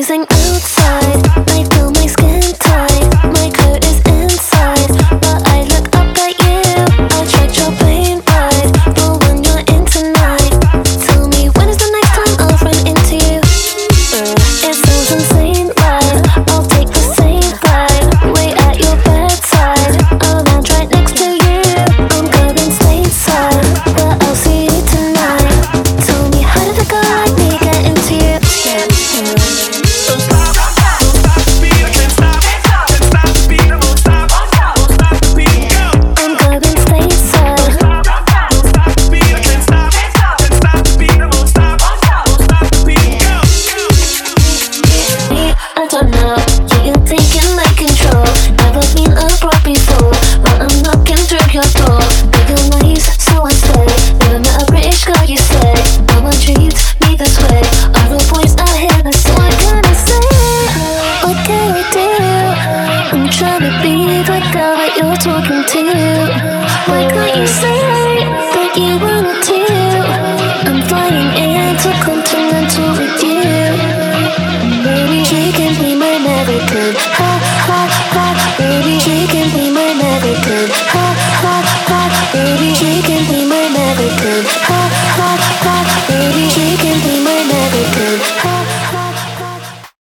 freezing outside. I feel my skin tight. My coat is inside, but I look up at you. I checked your plane ride, but when you're in tonight, tell me when is the next time I'll run into you? It sounds insane, right? I'll take the same ride. Wait at your bedside. I'll lounge right next to you. I'm going stateside, but I'll see you tonight. Tell me how did a girl like me get into you? I don't know, you're taking like control. Never been abroad before, but I'm knocking through your door. But you're nice, so I stay. Never met a British girl, you say. No one treats me this way. Other boys out here that say, what can I say? What can I do? I'm trying to be the girl that you're talking to. Why can't you say that you wanna to? I'm flying intercontinental with you. Baby, she can be my American. Ha, ha, ha. Baby, she can be my American. Ha, ha, ha. Baby, she can be my American. Ha, ha, ha. Baby, she can be my American. Ha.